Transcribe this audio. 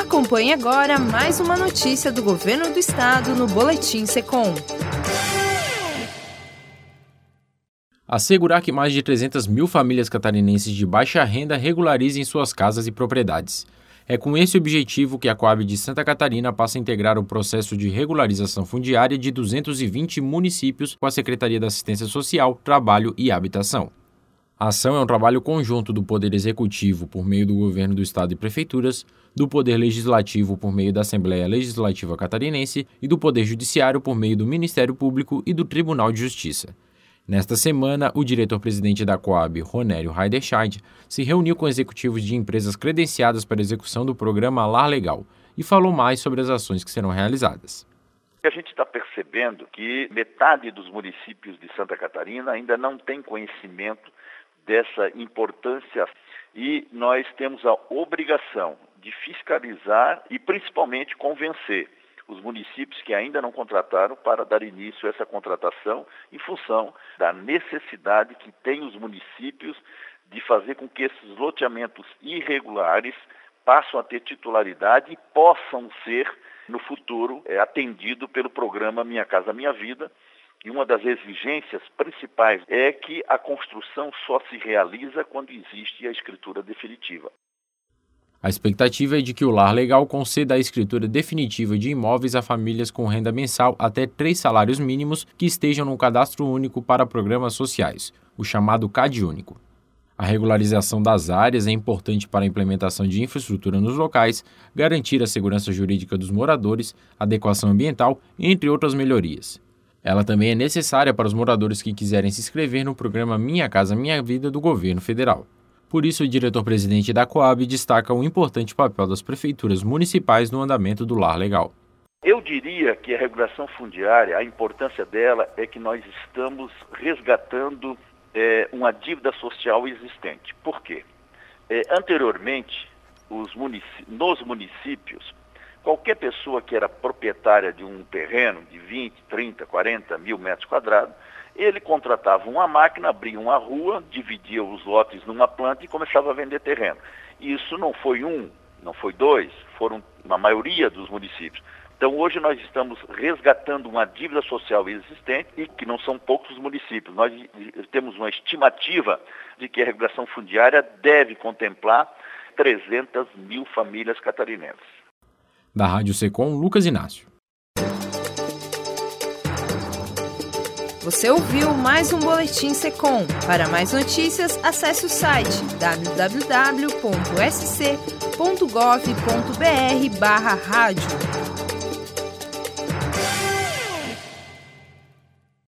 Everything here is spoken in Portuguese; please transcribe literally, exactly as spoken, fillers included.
Acompanhe agora mais uma notícia do Governo do Estado no Boletim Secom. Assegurar que mais de trezentas mil famílias catarinenses de baixa renda regularizem suas casas e propriedades. É com esse objetivo que a Coab de Santa Catarina passa a integrar o processo de regularização fundiária de duzentos e vinte municípios com a Secretaria da Assistência Social, Trabalho e Habitação. A ação é um trabalho conjunto do Poder Executivo por meio do Governo do Estado e Prefeituras, do Poder Legislativo por meio da Assembleia Legislativa Catarinense e do Poder Judiciário por meio do Ministério Público e do Tribunal de Justiça. Nesta semana, o diretor-presidente da Coab, Ronério Heiderscheid, se reuniu com executivos de empresas credenciadas para a execução do programa Lar Legal e falou mais sobre as ações que serão realizadas. A gente está percebendo que metade dos municípios de Santa Catarina ainda não tem conhecimento dessa importância e nós temos a obrigação de fiscalizar e principalmente convencer os municípios que ainda não contrataram para dar início a essa contratação em função da necessidade que tem os municípios de fazer com que esses loteamentos irregulares passem a ter titularidade e possam ser, no futuro, é, atendidos pelo programa Minha Casa Minha Vida. E uma das exigências principais é que a construção só se realiza quando existe a escritura definitiva. A expectativa é de que o Lar Legal conceda a escritura definitiva de imóveis a famílias com renda mensal até três salários mínimos que estejam no Cadastro Único para Programas Sociais, o chamado CadÚnico. A regularização das áreas é importante para a implementação de infraestrutura nos locais, garantir a segurança jurídica dos moradores, adequação ambiental, entre outras melhorias. Ela também é necessária para os moradores que quiserem se inscrever no programa Minha Casa Minha Vida do Governo Federal. Por isso, o diretor-presidente da Coab destaca o importante papel das prefeituras municipais no andamento do Lar Legal. Eu diria que a regulação fundiária, a importância dela é que nós estamos resgatando é, uma dívida social existente. Por quê? É, anteriormente, os munic- nos municípios, qualquer pessoa que era proprietária de um terreno de vinte, trinta, quarenta mil metros quadrados, ele contratava uma máquina, abria uma rua, dividia os lotes numa planta e começava a vender terreno. Isso não foi um, não foi dois, foram na maioria dos municípios. Então hoje nós estamos resgatando uma dívida social existente e que não são poucos municípios. Nós temos uma estimativa de que a regulação fundiária deve contemplar trezentas mil famílias catarinenses. Da Rádio Secom, Lucas Inácio. Você ouviu mais um Boletim Secom. Para mais notícias, acesse o site w w w ponto s c ponto gov ponto b r barra rádio.